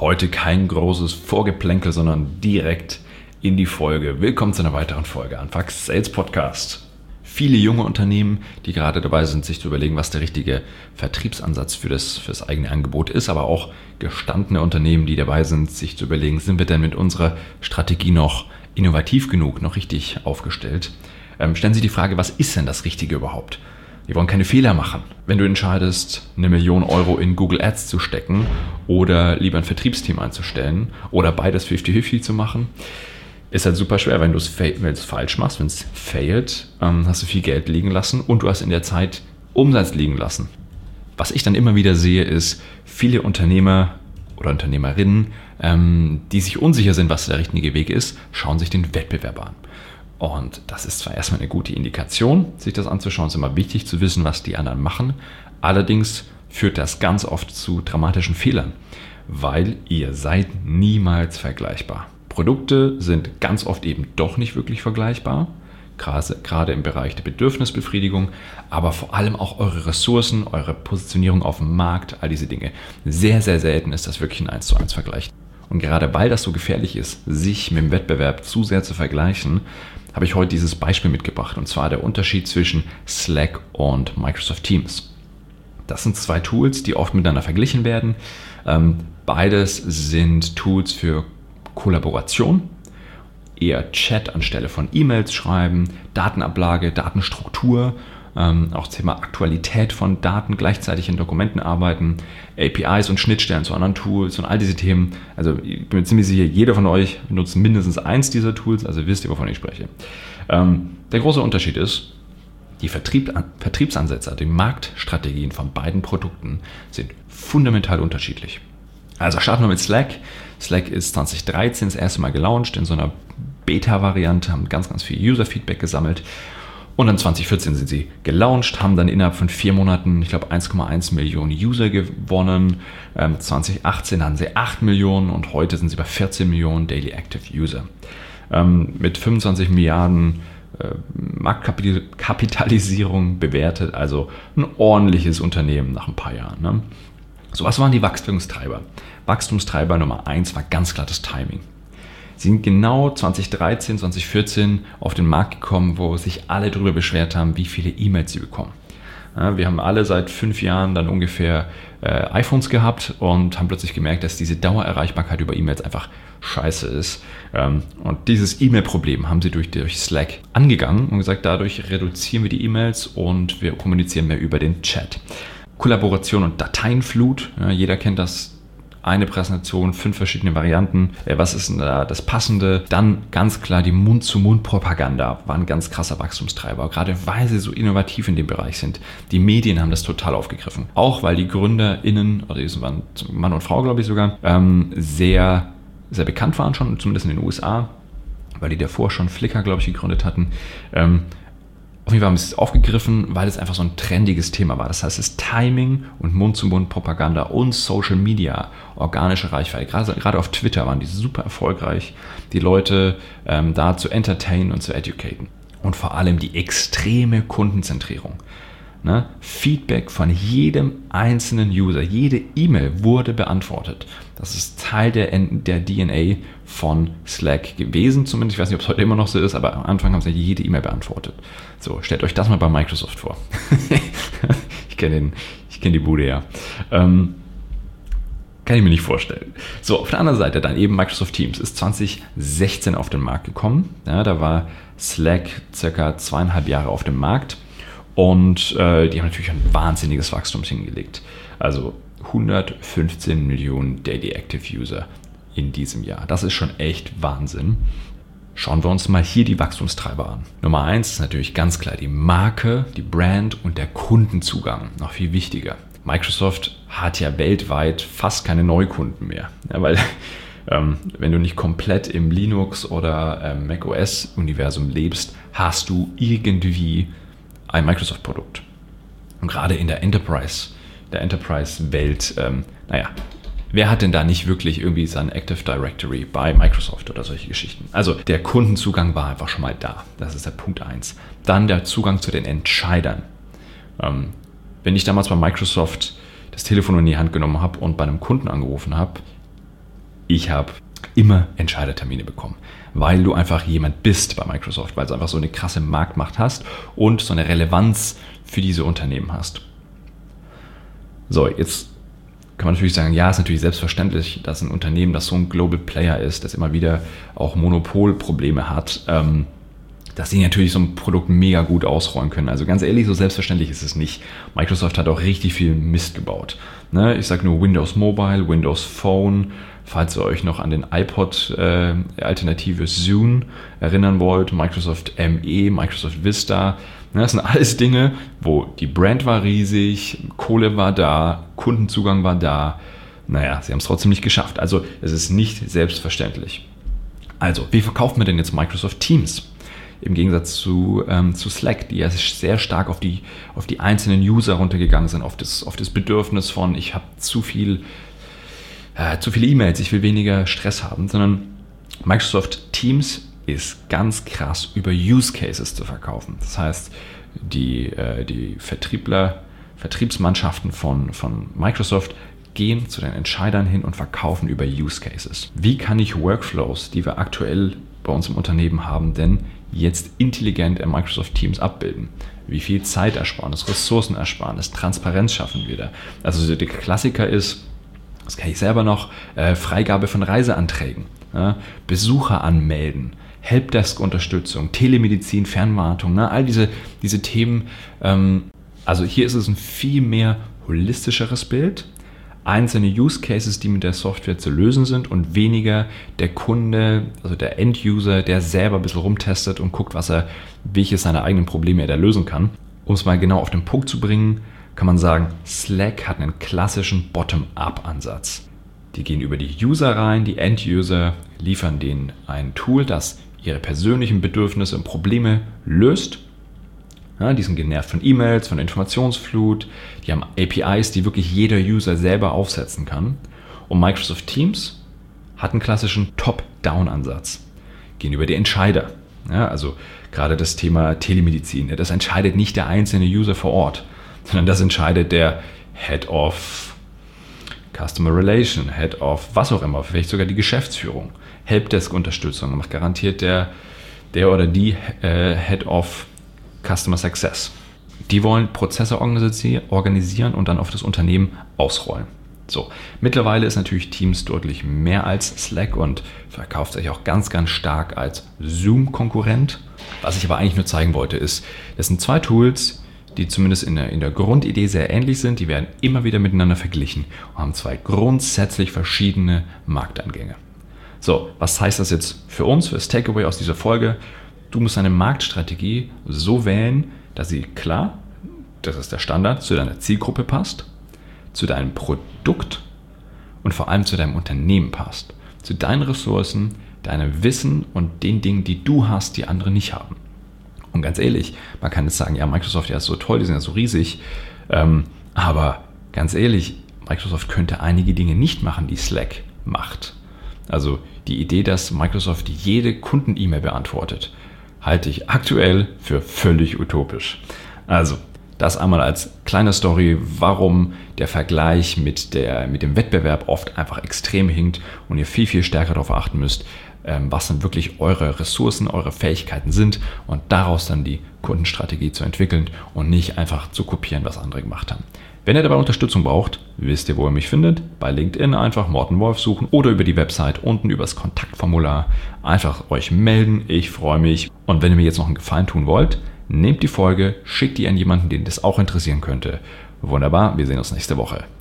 Heute kein großes Vorgeplänkel, sondern direkt in die Folge. Willkommen zu einer weiteren Folge Anfax Sales Podcast. Viele junge Unternehmen, die gerade dabei sind, sich zu überlegen, was der richtige Vertriebsansatz für das eigene Angebot ist, aber auch gestandene Unternehmen, die dabei sind, sich zu überlegen, sind wir denn mit unserer Strategie noch innovativ genug, noch richtig aufgestellt? Stellen Sie die Frage, was ist denn das Richtige überhaupt? Wir wollen keine Fehler machen. Wenn du entscheidest, 1 Million Euro in Google Ads zu stecken oder lieber ein Vertriebsteam einzustellen oder beides 50-50 zu machen, ist halt super schwer, wenn du es falsch machst, wenn es failt, hast du viel Geld liegen lassen und du hast in der Zeit Umsatz liegen lassen. Was ich dann immer wieder sehe, ist, viele Unternehmer oder Unternehmerinnen, die sich unsicher sind, was der richtige Weg ist, schauen sich den Wettbewerber an. Und das ist zwar erstmal eine gute Indikation, sich das anzuschauen, es ist immer wichtig zu wissen, was die anderen machen. Allerdings führt das ganz oft zu dramatischen Fehlern, weil ihr seid niemals vergleichbar. Produkte sind ganz oft eben doch nicht wirklich vergleichbar, gerade im Bereich der Bedürfnisbefriedigung, aber vor allem auch eure Ressourcen, eure Positionierung auf dem Markt, all diese Dinge. Sehr, sehr selten ist das wirklich ein 1:1 Vergleich. Und gerade weil das so gefährlich ist, sich mit dem Wettbewerb zu sehr zu vergleichen, habe ich heute dieses Beispiel mitgebracht, und zwar der Unterschied zwischen Slack und Microsoft Teams. Das sind zwei Tools, die oft miteinander verglichen werden. Beides sind Tools für Kollaboration, eher Chat anstelle von E-Mails schreiben, Datenablage, Datenstruktur, auch Thema Aktualität von Daten, gleichzeitig in Dokumenten arbeiten, APIs und Schnittstellen zu anderen Tools und all diese Themen. Also ich bin mir ziemlich sicher, jeder von euch nutzt mindestens eins dieser Tools, also wisst ihr, wovon ich spreche. Der große Unterschied ist, die Vertriebsansätze, die Marktstrategien von beiden Produkten sind fundamental unterschiedlich. Also starten wir mit Slack. Slack ist 2013 das erste Mal gelauncht in so einer Beta-Variante, haben ganz, ganz viel User-Feedback gesammelt. Und dann 2014 sind sie gelauncht, haben dann innerhalb von 4 Monaten, ich glaube 1,1 Millionen User gewonnen. 2018 hatten sie 8 Millionen und heute sind sie bei 14 Millionen Daily Active User. Mit 25 Milliarden Marktkapitalisierung bewertet, also ein ordentliches Unternehmen nach ein paar Jahren. Ne? So, was waren die Wachstumstreiber? Wachstumstreiber Nummer 1 war ganz klar das Timing. Sie sind genau 2013, 2014 auf den Markt gekommen, wo sich alle darüber beschwert haben, wie viele E-Mails sie bekommen. Ja, wir haben alle seit 5 Jahren dann ungefähr iPhones gehabt und haben plötzlich gemerkt, dass diese Dauererreichbarkeit über E-Mails einfach scheiße ist. Und dieses E-Mail-Problem haben sie durch Slack angegangen und gesagt, dadurch reduzieren wir die E-Mails und wir kommunizieren mehr über den Chat. Kollaboration und Dateienflut, ja, jeder kennt das. Eine Präsentation, 5 verschiedene Varianten. Was ist denn da das Passende? Dann ganz klar die Mund-zu-Mund-Propaganda war ein ganz krasser Wachstumstreiber. Gerade weil sie so innovativ in dem Bereich sind. Die Medien haben das total aufgegriffen. Auch weil die GründerInnen, oder die waren Mann und Frau, glaube ich sogar, sehr, sehr bekannt waren schon, zumindest in den USA, weil die davor schon Flickr, glaube ich, gegründet hatten. Auf jeden Fall haben sie es aufgegriffen, weil es einfach so ein trendiges Thema war. Das heißt, das Timing und Mund-zu-Mund-Propaganda und Social Media, organische Reichweite, gerade auf Twitter waren die super erfolgreich, die Leute da zu entertainen und zu educaten. Und vor allem die extreme Kundenzentrierung. Ne? Feedback von jedem einzelnen User, jede E-Mail wurde beantwortet. Das ist Teil der DNA von Slack gewesen, zumindest. Ich weiß nicht, ob es heute immer noch so ist, aber am Anfang haben sie jede E-Mail beantwortet. So, stellt euch das mal bei Microsoft vor. Ich kenne die Bude ja. Kann ich mir nicht vorstellen. So, auf der anderen Seite dann eben Microsoft Teams ist 2016 auf den Markt gekommen. Ja, da war Slack circa 2,5 Jahre auf dem Markt. Und die haben natürlich ein wahnsinniges Wachstum hingelegt. Also 115 Millionen Daily Active User in diesem Jahr. Das ist schon echt Wahnsinn. Schauen wir uns mal hier die Wachstumstreiber an. Nummer 1 ist natürlich ganz klar die Marke, die Brand und der Kundenzugang. Noch viel wichtiger. Microsoft hat ja weltweit fast keine Neukunden mehr. Ja, weil wenn du nicht komplett im Linux- oder macOS-Universum lebst, hast du irgendwie ein Microsoft-Produkt. Und gerade in der Enterprise-Welt, wer hat denn da nicht wirklich irgendwie sein Active Directory bei Microsoft oder solche Geschichten? Also der Kundenzugang war einfach schon mal da. Das ist der Punkt 1. Dann der Zugang zu den Entscheidern. Wenn ich damals bei Microsoft das Telefon in die Hand genommen habe und bei einem Kunden angerufen habe, ich habe immer Entscheidertermine bekommen, weil du einfach jemand bist bei Microsoft, weil du einfach so eine krasse Marktmacht hast und so eine Relevanz für diese Unternehmen hast. So, jetzt kann man natürlich sagen, ja, ist natürlich selbstverständlich, dass ein Unternehmen, das so ein Global Player ist, das immer wieder auch Monopolprobleme hat, dass sie natürlich so ein Produkt mega gut ausrollen können. Also ganz ehrlich, so selbstverständlich ist es nicht. Microsoft hat auch richtig viel Mist gebaut. Ne? Ich sage nur Windows Mobile, Windows Phone, falls ihr euch noch an den iPod-Alternative Zune erinnern wollt, Microsoft ME, Microsoft Vista. Ne? Das sind alles Dinge, wo die Brand war riesig, Kohle war da, Kundenzugang war da. Naja, sie haben es trotzdem nicht geschafft. Also es ist nicht selbstverständlich. Also, wie verkaufen wir denn jetzt Microsoft Teams? Im Gegensatz zu Slack, die ja sehr stark auf die einzelnen User runtergegangen sind, auf das Bedürfnis von, ich habe zu viele E-Mails, ich will weniger Stress haben, sondern Microsoft Teams ist ganz krass über Use Cases zu verkaufen. Das heißt, die Vertriebsmannschaften von Microsoft gehen zu den Entscheidern hin und verkaufen über Use Cases. Wie kann ich Workflows, die wir aktuell bei uns im Unternehmen haben, denn jetzt intelligent in Microsoft Teams abbilden? Wie viel Zeitersparnis, Ressourcenersparnis, Transparenz schaffen wir da? Also der Klassiker ist, das kenne ich selber noch, Freigabe von Reiseanträgen, Besucher anmelden, Helpdesk-Unterstützung, Telemedizin, Fernwartung, all diese Themen. Also hier ist es ein viel mehr holistischeres Bild, einzelne Use Cases, die mit der Software zu lösen sind und weniger der Kunde, also der End-User, der selber ein bisschen rumtestet und guckt, welche seiner eigenen Probleme er da lösen kann. Um es mal genau auf den Punkt zu bringen, kann man sagen, Slack hat einen klassischen Bottom-up-Ansatz. Die gehen über die User rein, die End-User liefern denen ein Tool, das ihre persönlichen Bedürfnisse und Probleme löst. Ja, die sind genervt von E-Mails, von Informationsflut, die haben APIs, die wirklich jeder User selber aufsetzen kann. Und Microsoft Teams hat einen klassischen Top-Down-Ansatz. Gehen über die Entscheider. Ja, also gerade das Thema Telemedizin, das entscheidet nicht der einzelne User vor Ort, sondern das entscheidet der Head of Customer Relation, Head of was auch immer, vielleicht sogar die Geschäftsführung. Helpdesk-Unterstützung macht garantiert der oder die Head of Customer Success. Die wollen Prozesse organisieren und dann auf das Unternehmen ausrollen. So, mittlerweile ist natürlich Teams deutlich mehr als Slack und verkauft sich auch ganz, ganz stark als Zoom-Konkurrent. Was ich aber eigentlich nur zeigen wollte, ist, das sind zwei Tools, die zumindest in der Grundidee sehr ähnlich sind. Die werden immer wieder miteinander verglichen und haben zwei grundsätzlich verschiedene Markteingänge. So, was heißt das jetzt für uns, für das Takeaway aus dieser Folge? Du musst deine Marktstrategie so wählen, dass sie klar, das ist der Standard, zu deiner Zielgruppe passt, zu deinem Produkt und vor allem zu deinem Unternehmen passt. Zu deinen Ressourcen, deinem Wissen und den Dingen, die du hast, die andere nicht haben. Und ganz ehrlich, man kann jetzt sagen, ja, Microsoft ist so toll, die sind ja so riesig, aber ganz ehrlich, Microsoft könnte einige Dinge nicht machen, die Slack macht. Also die Idee, dass Microsoft jede Kunden-E-Mail beantwortet, halte ich aktuell für völlig utopisch. Also, das einmal als kleine Story, warum der Vergleich mit dem Wettbewerb oft einfach extrem hinkt und ihr viel, viel stärker darauf achten müsst, was dann wirklich eure Ressourcen, eure Fähigkeiten sind und daraus dann die Kundenstrategie zu entwickeln und nicht einfach zu kopieren, was andere gemacht haben. Wenn ihr dabei Unterstützung braucht, wisst ihr, wo ihr mich findet. Bei LinkedIn einfach Morten Wolf suchen oder über die Website unten über das Kontaktformular einfach euch melden. Ich freue mich. Und wenn ihr mir jetzt noch einen Gefallen tun wollt, nehmt die Folge, schickt die an jemanden, den das auch interessieren könnte. Wunderbar, wir sehen uns nächste Woche.